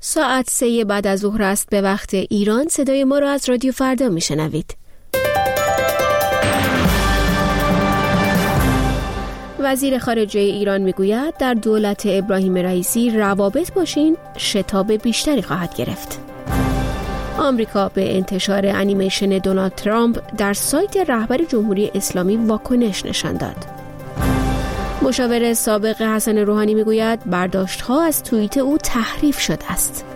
ساعت 3 بعد از ظهر است به وقت ایران. صدای ما را از رادیو فردا میشنوید. وزیر خارجه ایران میگوید در دولت ابراهیم رئیسی روابط با چین شتاب بیشتری خواهد گرفت. آمریکا به انتشار انیمیشن دونالد ترامپ در سایت رهبر جمهوری اسلامی واکنش نشان داد. مشاور سابق حسن روحانی میگوید برداشت‌ها از توییت او تحریف شده است.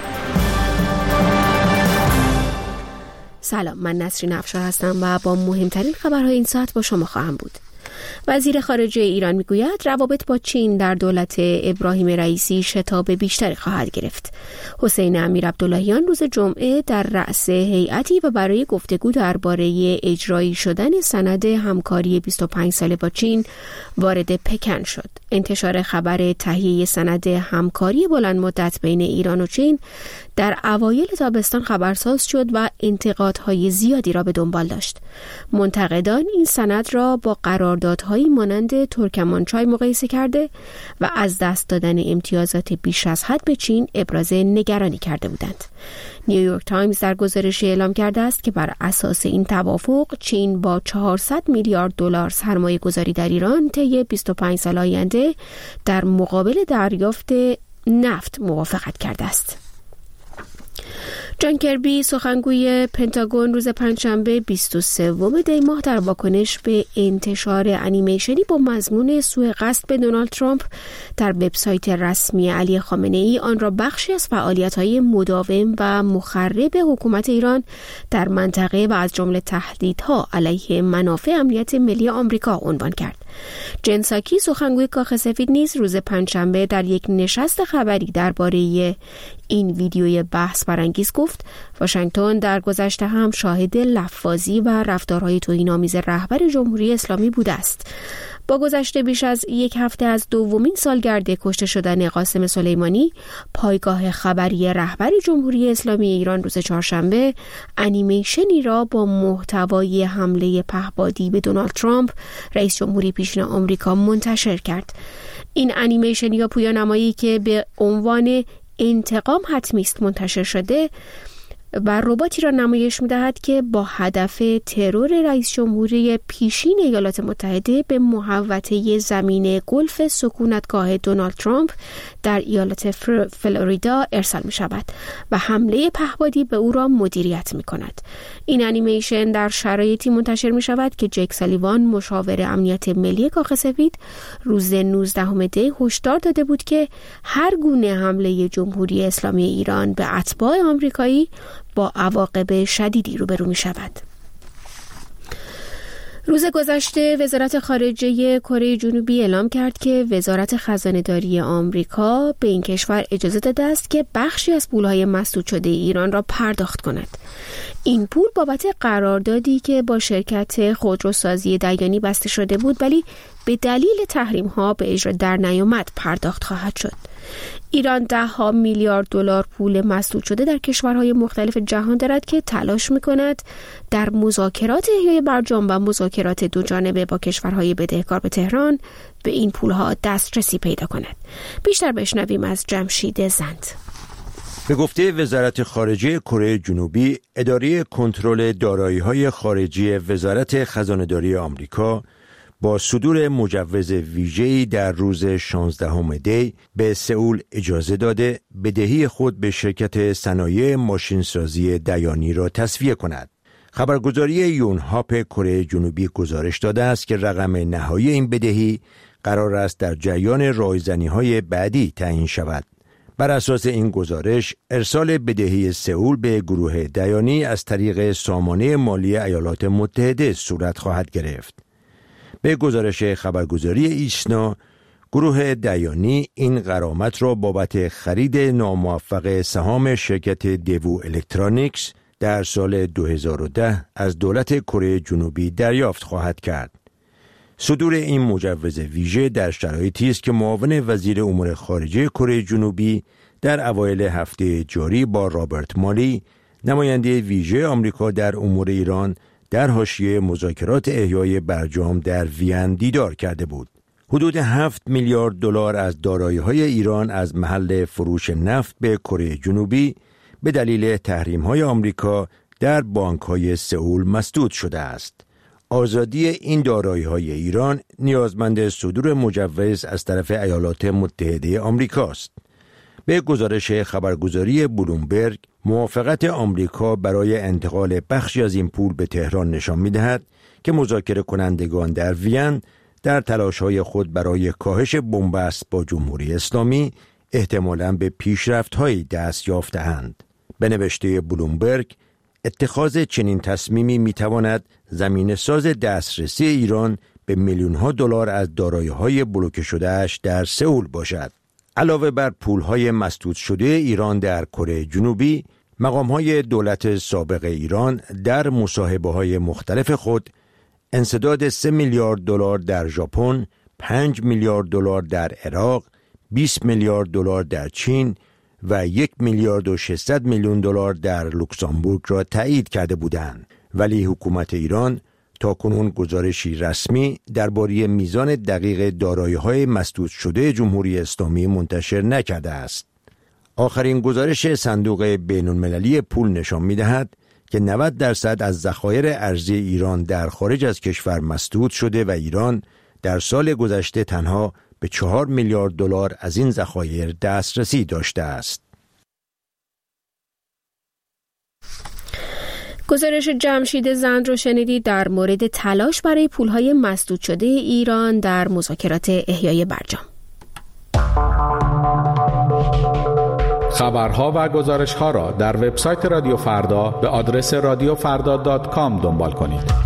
سلام، من نسرین افشار هستم و با مهمترین خبرهای این ساعت با شما خواهم بود. وزیر خارجه ایران میگوید روابط با چین در دولت ابراهیم رئیسی شتاب بیشتری خواهد گرفت. حسین امیرعبداللهیان روز جمعه در رأس هیئتی و برای گفتگو درباره اجرایی شدن سند همکاری 25 ساله با چین وارد پکن شد. انتشار خبر تهیه سند همکاری بلند مدت بین ایران و چین در اوایل تابستان خبرساز شد و انتقادهای زیادی را به دنبال داشت. منتقدان این سند را با قراردادهایی مانند ترکمانچای مقایسه کرده و از دست دادن امتیازات بیش از حد به چین ابراز نگرانی کرده بودند. نیویورک تایمز در گزارشی اعلام کرده است که بر اساس این توافق چین با 400 میلیارد دلار سرمایه گذاری در ایران طی 25 سال آینده در مقابل دریافت نفت موافقت کرده است. جان کربی سخنگوی پنتاگون روز پنجشنبه 23 دی ماه در واکنش به انتشار انیمیشنی با مضمون سوء قصد به دونالد ترامپ در وبسایت رسمی علی خامنه‌ای آن را بخشی از فعالیت‌های مداوم و مخرب حکومت ایران در منطقه و از جمله تهدیدها علیه منافع امنیت ملی آمریکا عنوان کرد. جن ساکی سخنگوی کاخ سفید نیز روز پنجشنبه در یک نشست خبری درباره این ویدیوی بحث برانگیز گفت واشنگتن در گذشته هم شاهد لفظی و رفتارهای توهین‌آمیز رهبر جمهوری اسلامی بوده است. با گذشته بیش از یک هفته از دومین سالگرد کشته شدن قاسم سلیمانی، پایگاه خبری رهبر جمهوری اسلامی ایران روز چهارشنبه انیمیشنی را با محتوای حمله پهپادی به دونالد ترامپ، رئیس جمهوری پیشین آمریکا منتشر کرد. این انیمیشن یا پویانمایی که به عنوان انتقام حتمی است منتشر شده و رباتی را نمایش می‌دهد که با هدف ترور رئیس جمهوری پیشین ایالات متحده به محوطه زمین گلف سکونتگاه دونالد ترامپ در ایالت فلوریدا ارسال می‌شود و حمله پهپادی به او را مدیریت می‌کند. این انیمیشن در شرایطی منتشر می‌شود که جک سالیوان مشاور امنیت ملی کاخ سفید روز 19 دی هشدار داده بود که هر گونه حمله جمهوری اسلامی ایران به اتباع آمریکایی با عواقب شدیدی روبرو می شود. روز گذشته وزارت خارجه کره جنوبی اعلام کرد که وزارت خزانه‌داری آمریکا به این کشور اجازه داده است که بخشی از پولهای مسدود شده ایران را پرداخت کند. این پول بابت قراردادی که با شرکت خودروسازی دیانی بسته شده بود ولی به دلیل تحریم‌ها به اجرا در نیامد پرداخت خواهد شد. ایران 10 میلیارد دلار پول مسدود شده در کشورهای مختلف جهان دارد که تلاش می‌کند در مذاکرات احیای برجام و مذاکرات دوجانبه با کشورهای بدهکار به تهران به این پولها دسترسی پیدا کند. بیشتر بشنویم از جمشید زند. به گفته وزارت خارجه کره جنوبی، اداره کنترل دارایی‌های خارجی وزارت خزانه‌داری آمریکا با صدور مجوز ویژه‌ای در روز 16 دی به سئول اجازه داده بدهی خود به شرکت صنایع ماشینسازی دیانی را تسویه کند. خبرگزاری یونهاپ کره جنوبی گزارش داده است که رقم نهایی این بدهی قرار است در جریان رایزنی‌های بعدی تعیین شود. بر اساس این گزارش، ارسال بدهی سئول به گروه دیانی از طریق سامانه مالی ایالات متحده صورت خواهد گرفت. به گزارش خبرگزاری ایسنا، گروه دیانی این غرامت را بابت خرید ناموفق سهام شرکت دیوو الکترونیکس در سال 2010 از دولت کره جنوبی دریافت خواهد کرد. صدور این مجوز ویژه در شرایطی است که معاون وزیر امور خارجه کره جنوبی در اوایل هفته جاری با رابرت مالی، نماینده ویژه آمریکا در امور ایران، در حاشیه مذاکرات احیای برجام در وین دیدار کرده بود. حدود 7 میلیارد دلار از دارایی‌های ایران از محل فروش نفت به کره جنوبی به دلیل تحریم‌های آمریکا در بانک‌های سئول مسدود شده است. آزادی این دارایی‌های ایران نیازمند صدور مجوز از طرف ایالات متحده آمریکاست. به گزارش خبرگزاری بلومبرگ، موافقت آمریکا برای انتقال بخشی از این پول به تهران نشان می‌دهد که مذاکره کنندگان در وین در تلاش‌های خود برای کاهش بنبست با جمهوری اسلامی احتمالاً به پیشرفت‌هایی دست یافته‌اند. به نوشته بلومبرگ، اتخاذ چنین تصمیمی می‌تواند زمینه‌ساز دسترسی ایران به میلیون‌ها دلار از دارایی‌های بلوکه شده‌اش در سئول باشد. علاوه بر پول‌های مسدود شده ایران در کره جنوبی، مقام‌های دولت سابق ایران در مصاحبه‌های مختلف خود انسداد 3 میلیارد دلار در ژاپن، 5 میلیارد دلار در عراق، 20 میلیارد دلار در چین و 1 میلیارد و 600 میلیون دلار در لوکزامبورگ را تایید کرده بودند. ولی حکومت ایران تاکنون گزارشی رسمی درباره میزان دقیق دارایی‌های مسدود شده جمهوری اسلامی منتشر نکرده است. آخرین گزارش صندوق بین‌المللی پول نشان می‌دهد که 90% از ذخایر ارزی ایران در خارج از کشور مسدود شده و ایران در سال گذشته تنها به 4 میلیارد دلار از این ذخایر دسترسی داشته است. گزارش جمشید زند رو شنیدید در مورد تلاش برای پولهای مسدود شده ایران در مذاکرات احیای برجام. خبرها و گزارش‌ها را در وبسایت رادیو فردا به آدرس radiofrda.com دنبال کنید.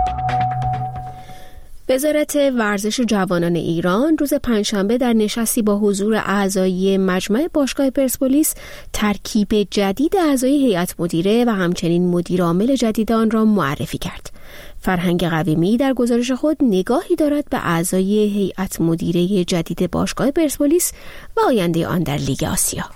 وزارت ورزش جوانان ایران روز پنجشنبه در نشستی با حضور اعضای مجمع باشگاه پرسپولیس ترکیب جدید اعضای هیئت مدیره و همچنین مدیر عامل جدید آن را معرفی کرد. فرهنگ قویمی در گزارش خود نگاهی دارد به اعضای هیئت مدیره جدید باشگاه پرسپولیس و آینده آن در لیگ آسیا.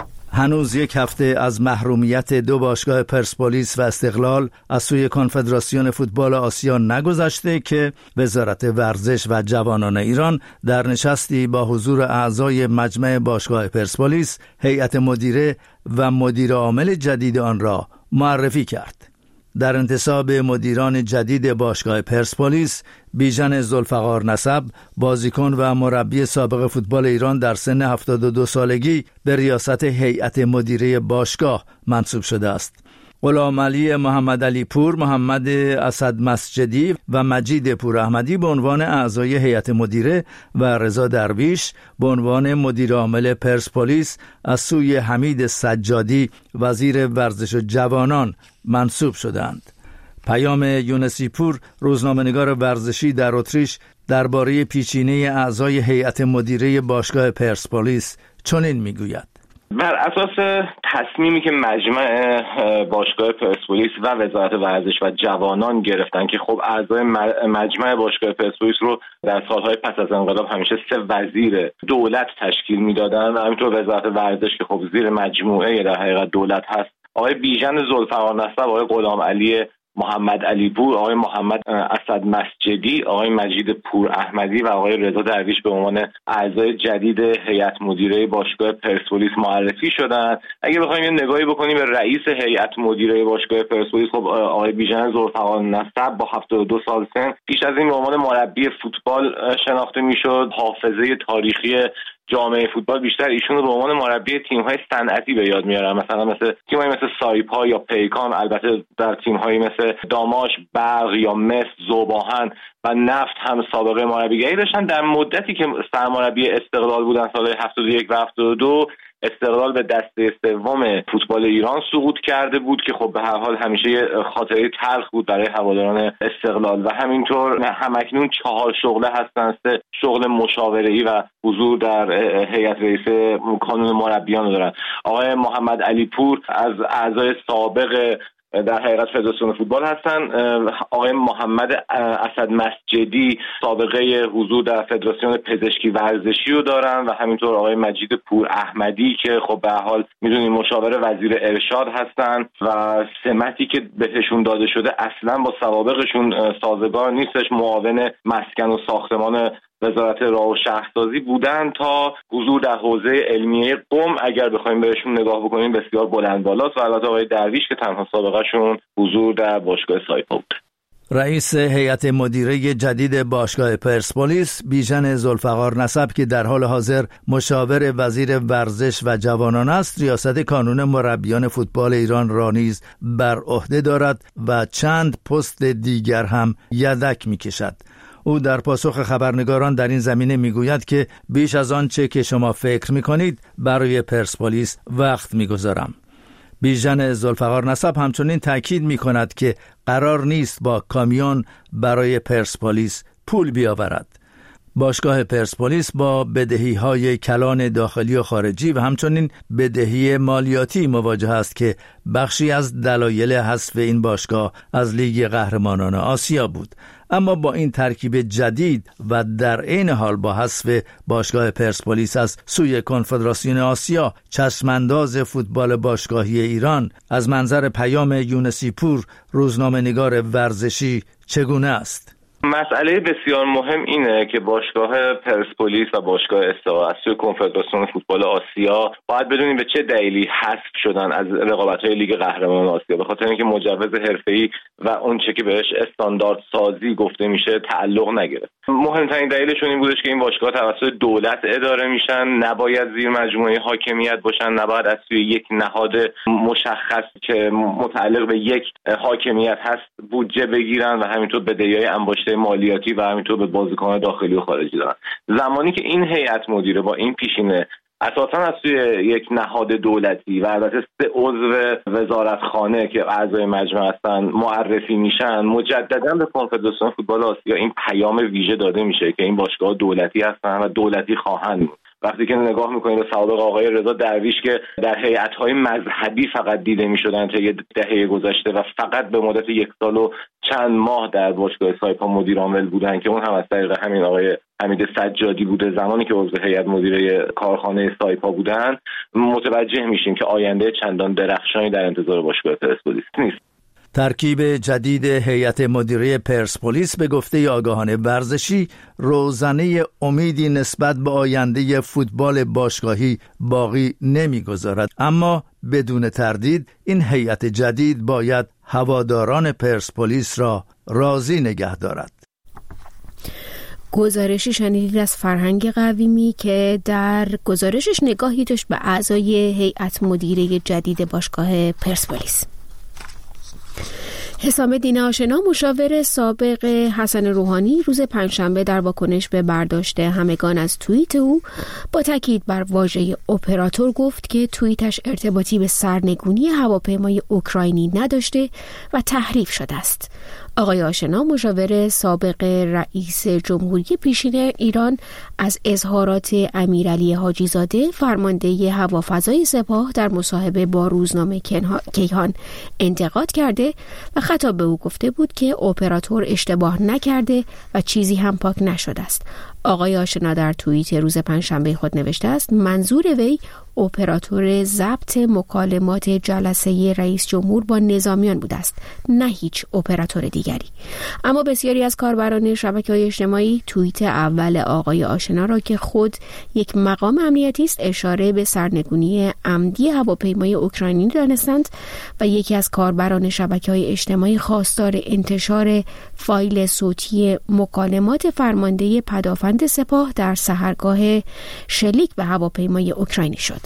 هنوز یک هفته از محرومیت دو باشگاه پرسپولیس و استقلال از سوی کنفدراسیون فوتبال آسیا نگذشته که وزارت ورزش و جوانان ایران در نشستی با حضور اعضای مجمع باشگاه پرسپولیس هیئت مدیره و مدیر عامل جدید آن را معرفی کرد. در انتصاب مدیران جدید باشگاه پرسپولیس، بیژن ذوالفقار نسب، بازیکن و مربی سابق فوتبال ایران در سن 72 سالگی به ریاست هیئت مدیره باشگاه منصوب شده است. غلامعلی محمد علی پور، محمد اسد مسجدی و مجید پور احمدی به عنوان اعضای هیئت مدیره و رضا درویش به عنوان مدیر عامل پرسپولیس از سوی حمید سجادی وزیر ورزش و جوانان منصوب شدند. پیام یونسی پور، روزنامه‌نگار ورزشی در اتریش، درباره پیچینه اعضای هیئت مدیره باشگاه پرسپولیس چنین میگوید: بر اساس تصمیمی که مجمع باشگاه پرسپولیس و وزارت ورزش و جوانان گرفتن که خب اعضای مجمع باشگاه پرسپولیس رو در سالهای پس از انقلاب همیشه 3 وزیر دولت تشکیل میدادن و همینطور وزارت ورزش که خب زیر مجموعه در حقیقت دولت هست، آقای بیژن ذوالفقار نسب، آقای غلامعلی محمد علی پور، آقای محمد اسد مسجدی، آقای مجید پور احمدی و آقای رضا درویش به عنوان اعضای جدید هیئت مدیره باشگاه پرسپولیس معرفی شدند. اگه بخوایم یه نگاهی بکنیم به رئیس هیئت مدیره باشگاه پرسپولیس، خب آقای بیژن ذوالفقار نسب با 72 سال سن پیش از این به عنوان مربی فوتبال شناخته میشد. حافظه تاریخی جامعه فوتبال بیشتر ایشون رو به عنوان مربی تیم‌های صنعتی به یاد میارن، مثلا مثل تیم‌های مثل سایپا یا پیکان، البته در تیم‌های مثل داماش، برق یا مس، ذوباهن و نفت هم سابقه مربیگری داشتن. در مدتی که سرمربی استقلال بودن سال 71 و 72 استقلال به دسته سوم فوتبال ایران سقوط کرده بود که خب به هر حال همیشه خاطره تلخ بود برای هواداران استقلال و همینطور همکنون 4 شغله هستن، 3 شغل مشاوره‌ای و حضور در هیئت رئیسه کانون مربیان دارن. آقای محمد علی پور از اعضای سابق در حقیقت فدراسیون فوتبال هستن. آقای محمد اسد مسجدی سابقه حضور در فدراسیون پزشکی ورزشی رو دارن و همینطور آقای مجید پور احمدی که خب به هر حال میدونید مشاور وزیر ارشاد هستن و سمتی که بهشون داده شده اصلا با سوابقشون سازگار نیستش. معاون مسکن و ساختمان وزارت راه و شهرسازی بودن تا حضور در حوزه علمیه قم اگر بخوایم بهشون نگاه بکنیم بسیار بلند بالاست و البته آقای درویش که تنها سابقه شون حضور در باشگاه سایپا بود. رئیس هیئت مدیره جدید باشگاه پرسپولیس بیژن ذوالفقار نسب که در حال حاضر مشاور وزیر ورزش و جوانان است، ریاست کانون مربیان فوتبال ایران را نیز بر عهده دارد و چند پست دیگر هم یدک می‌کشد. او در پاسخ خبرنگاران در این زمینه میگوید که بیش از آن چه که شما فکر می‌کنید برای پرسپولیس وقت می‌گذارم. بیژن ذوالفقار نسب همچنین تاکید می‌کند که قرار نیست با کامیون برای پرسپولیس پول بیاورد. باشگاه پرسپولیس با بدهی‌های کلان داخلی و خارجی و همچنین بدهی مالیاتی مواجه است که بخشی از دلایل حذف این باشگاه از لیگ قهرمانان آسیا بود. اما با این ترکیب جدید و در عین حال با حذف باشگاه پرسپولیس از سوی کنفدراسیون آسیا، چشمانداز فوتبال باشگاهی ایران از منظر پیام یونسی پور، روزنامه‌نگار ورزشی، چگونه است؟ مسئله بسیار مهم اینه که باشگاه پرسپولیس و باشگاه استقلال از سوی کنفدراسیون فوتبال آسیا باید بدونیم به چه دلیلی حذف شدن از رقابت‌های لیگ قهرمانان آسیا. به خاطر اینکه مجوز حرفه‌ای و اون چه که بهش استاندارد سازی گفته میشه تعلق نگرفت. مهمترین دلیلشون این بودش که این باشگاه توسط دولت اداره میشن، نباید زیر مجموعه حاکمیت باشن، نباید از سوی یک نهاد مشخص که متعلق به یک حاکمیت هست بودجه بگیرن و همینطور بدهی‌های انباشته مالیاتی و همینطور به بازیکنان داخلی و خارجی دارن. زمانی که این هیئت مدیره با این پیشینه اساساً از سوی یک نهاد دولتی و البته 3 عضو وزارتخانه که اعضای مجمع هستن معرفی میشن، مجددا به کنفدراسیون فوتبال آسیا این پیام ویژه داده میشه که این باشگاه دولتی هستن و دولتی خواهند بود. وقتی که نگاه میکنید به سابق آقای رضا درویش که در هیئت‌های مذهبی فقط دیده میشدن تا یه دهه گذشته و فقط به مدت 1 سال و چند ماه در باشگاه سایپا مدیر عامل بودن که اون هم از طریق همین آقای حمید سجادی بوده، زمانی که عضو هیئت مدیره کارخانه سایپا بودن، متوجه میشیم که آینده چندان درخشانی در انتظار باشگاه پرسپولیس نیست. ترکیب جدید هیئت مدیره پرسپولیس به گفته آگاهان ورزشی روزنه امیدی نسبت به آینده فوتبال باشگاهی باقی نمیگذارد، اما بدون تردید این هیئت جدید باید هواداران پرسپولیس را راضی نگه دارد. گزارشی شنیدید از فرهنگ قویمی که در گزارشش نگاهی داشت به اعضای هیئت مدیره جدید باشگاه پرسپولیس. حسام الدین آشنا مشاور سابق حسن روحانی روز پنجشنبه در واکنش به برداشت همگان از توییت او با تاکید بر واژه اپراتور گفت که توییتش ارتباطی به سرنگونی هواپیمای اوکراینی نداشته و تحریف شده است. آقای آشنا مشاور سابق رئیس جمهوری پیشین ایران از اظهارات امیرعلی حاجی زاده فرمانده هوافضای سپاه در مصاحبه با روزنامه کیهان انتقاد کرده و خطاب به او گفته بود که اپراتور اشتباه نکرده و چیزی هم پاک نشده است. آقای آشنا در توییت روز پنجشنبه خود نوشته است منظور وی اپراتور ضبط مکالمات جلسه رئیس جمهور با نظامیان بوده است، نه هیچ اپراتور دیگری. اما بسیاری از کاربران شبکه‌های اجتماعی توییت اول آقای آشنا را که خود یک مقام امنیتی است اشاره به سرنگونی عمدی هواپیمای اوکراینی دانستند و یکی از کاربران شبکه‌های اجتماعی خواستار انتشار فایل صوتی مکالمات فرمانده پدافند سپاه در سحرگاه شلیک به هواپیمای اوکراینی شد.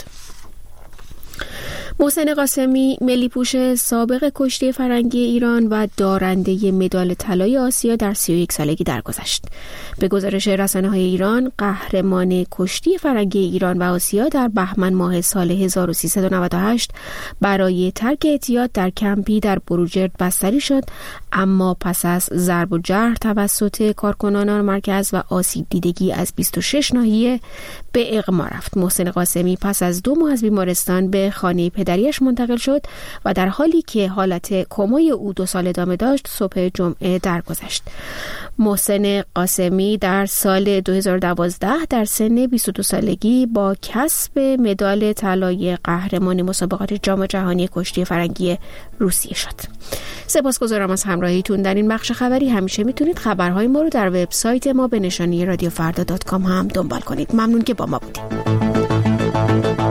محسن قاسمی ملی پوش سابق کشتی فرنگی ایران و دارنده مدال طلای آسیا در 31 سالگی درگذشت. به گزارش رسانه‌های ایران، قهرمان کشتی فرنگی ایران و آسیا در بهمن ماه سال 1398 برای ترک اعتیاد در کمپی در بروجرد بستری شد، اما پس از ضرب و جرح توسط کارکنان مرکز و آسیب دیدگی از 26 ناحیه به اغما رفت. محسن قاسمی پس از 2 ماه از بیمارستان به خانه پدریش منتقل شد و در حالی که حالت کمای او 2 سال ادامه داشت صبح جمعه درگذشت. محسن قاسمی در سال 2012 در سن 22 سالگی با کسب مدال طلای قهرمانی مسابقات جام جهانی کشتی فرنگی روسیه شد. سپاسگزارم از همراهیتون در این بخش خبری. همیشه میتونید خبرهای ما رو در وبسایت ما به نشانی رادیوفردا.com هم دنبال کنید. ممنون که با ما بودید.